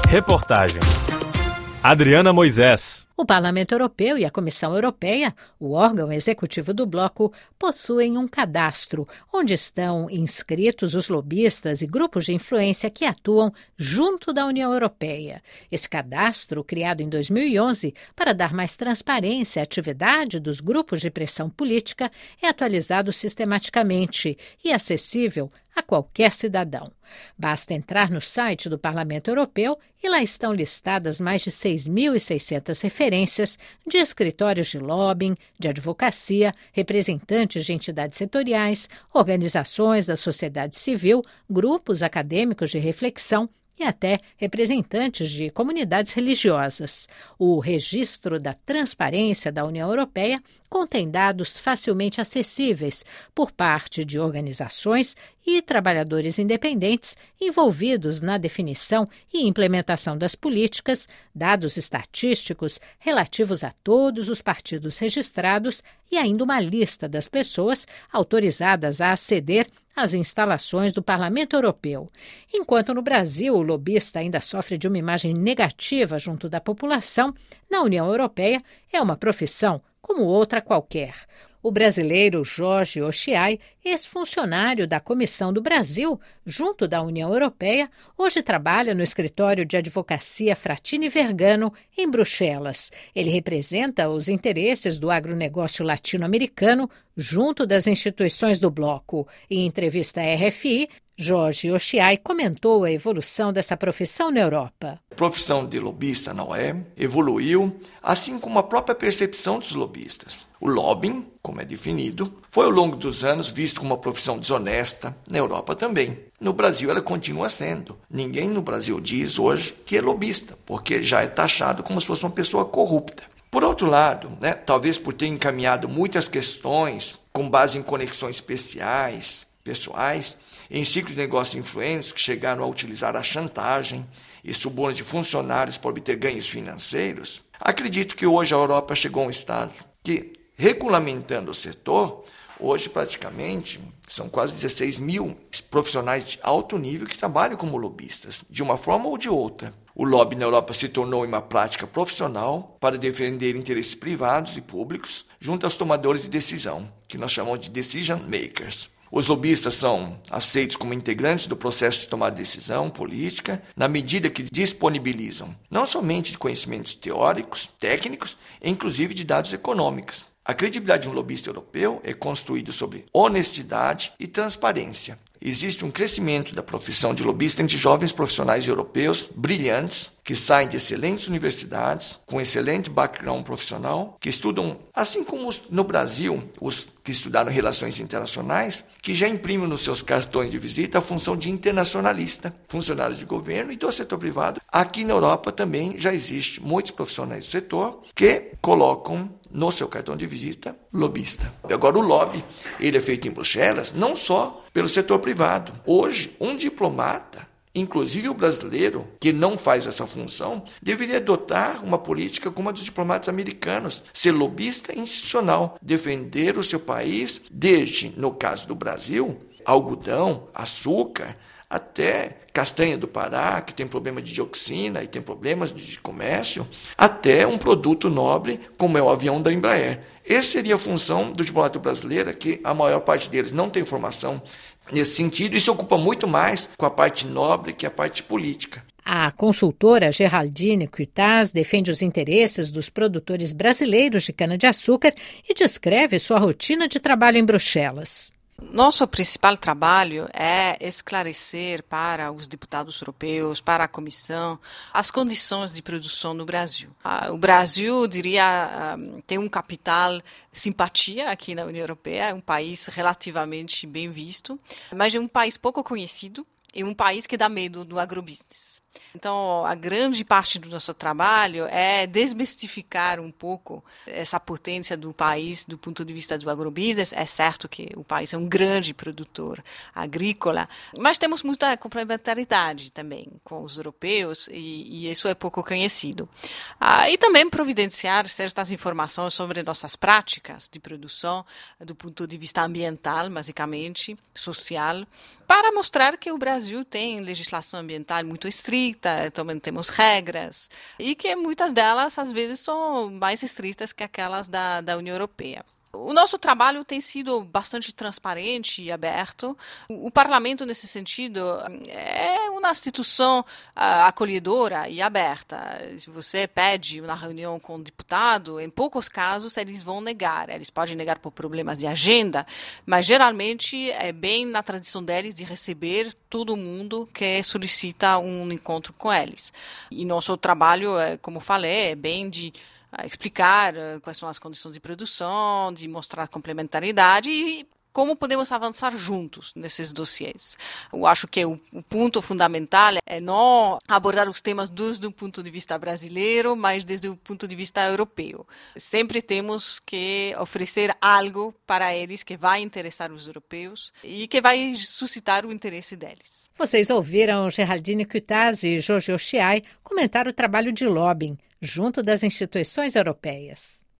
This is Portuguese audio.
Reportagem Adriana Moisés. O Parlamento Europeu e a Comissão Europeia, o órgão executivo do bloco, possuem um cadastro onde estão inscritos os lobistas e grupos de influência que atuam junto da União Europeia. Esse cadastro, criado em 2011 para dar mais transparência à atividade dos grupos de pressão política, é atualizado sistematicamente e acessível a qualquer cidadão. Basta entrar no site do Parlamento Europeu e lá estão listadas mais de 6.600 referências de escritórios de lobbying, de advocacia, representantes de entidades setoriais, organizações da sociedade civil, grupos acadêmicos de reflexão e até representantes de comunidades religiosas. O Registro da Transparência da União Europeia contém dados facilmente acessíveis por parte de organizações e trabalhadores independentes envolvidos na definição e implementação das políticas, dados estatísticos relativos a todos os partidos registrados e ainda uma lista das pessoas autorizadas a aceder às instalações do Parlamento Europeu. Enquanto no Brasil o lobista ainda sofre de uma imagem negativa junto da população, na União Europeia é uma profissão como outra qualquer. O brasileiro Jorge Ochiai, ex-funcionário da Comissão do Brasil, junto da União Europeia, hoje trabalha no escritório de advocacia Frattini Vergano, em Bruxelas. Ele representa os interesses do agronegócio latino-americano junto das instituições do bloco. Em entrevista à RFI, Jorge Ochiai comentou a evolução dessa profissão na Europa. A profissão de lobista na UE evoluiu, assim como a própria percepção dos lobistas. O lobbying, como é definido, foi ao longo dos anos visto como uma profissão desonesta, na Europa também. No Brasil ela continua sendo. Ninguém no Brasil diz hoje que é lobista, porque já é taxado como se fosse uma pessoa corrupta. Por outro lado, talvez por ter encaminhado muitas questões com base em conexões pessoais, em ciclos de negócios influentes que chegaram a utilizar a chantagem e subornos de funcionários para obter ganhos financeiros, acredito que hoje a Europa chegou a um estágio que, regulamentando o setor, hoje praticamente são quase 16 mil profissionais de alto nível que trabalham como lobistas, de uma forma ou de outra. O lobby na Europa se tornou uma prática profissional para defender interesses privados e públicos junto aos tomadores de decisão, que nós chamamos de decision makers. Os lobistas são aceitos como integrantes do processo de tomada de decisão política, na medida que disponibilizam não somente de conhecimentos teóricos, técnicos, e inclusive de dados econômicos. A credibilidade de um lobista europeu é construída sobre honestidade e transparência. Existe um crescimento da profissão de lobista entre jovens profissionais europeus brilhantes, que saem de excelentes universidades, com excelente background profissional, que estudam, assim como no Brasil, os que estudaram relações internacionais, que já imprimem nos seus cartões de visita a função de internacionalista, funcionários de governo e do setor privado. Aqui na Europa também já existe muitos profissionais do setor que colocam no seu cartão de visita lobista. Agora o lobby, ele é feito em Bruxelas, não só pelo setor privado. Hoje, um diplomata, inclusive o brasileiro, que não faz essa função, deveria adotar uma política como a dos diplomatas americanos, ser lobista institucional, defender o seu país, desde, no caso do Brasil, algodão, açúcar, até castanha do Pará, que tem problema de dioxina e tem problemas de comércio, até um produto nobre, como é o avião da Embraer. Essa seria a função do diplomata brasileiro, que a maior parte deles não tem formação nesse sentido e se ocupa muito mais com a parte nobre que a parte política. A consultora Geraldine Cutaz defende os interesses dos produtores brasileiros de cana-de-açúcar e descreve sua rotina de trabalho em Bruxelas. Nosso principal trabalho é esclarecer para os deputados europeus, para a Comissão, as condições de produção no Brasil. O Brasil, tem um capital simpatia aqui na União Europeia, é um país relativamente bem visto, mas é um país pouco conhecido e um país que dá medo do agrobusiness. Então, a grande parte do nosso trabalho é desmistificar um pouco essa potência do país do ponto de vista do agrobusiness. É certo que o país é um grande produtor agrícola, mas temos muita complementaridade também com os europeus e isso é pouco conhecido. E também providenciar certas informações sobre nossas práticas de produção do ponto de vista ambiental, basicamente, social, para mostrar que o Brasil tem legislação ambiental muito estrita, estrita, também temos regras, e que muitas delas, às vezes, são mais estritas que aquelas da União Europeia. O nosso trabalho tem sido bastante transparente e aberto. O parlamento, nesse sentido, é uma instituição acolhedora e aberta. Se você pede uma reunião com um deputado, em poucos casos eles vão negar. Eles podem negar por problemas de agenda, mas geralmente é bem na tradição deles de receber todo mundo que solicita um encontro com eles. E nosso trabalho, como falei, é bem de explicar quais são as condições de produção, de mostrar complementaridade e como podemos avançar juntos nesses dossiês. Eu acho que o ponto fundamental é não abordar os temas desde o ponto de vista brasileiro, mas desde o ponto de vista europeu. Sempre temos que oferecer algo para eles que vai interessar os europeus e que vai suscitar o interesse deles. Vocês ouviram Geraldine Cutazi e Jojo Chiai comentar o trabalho de lobbying junto das instituições europeias.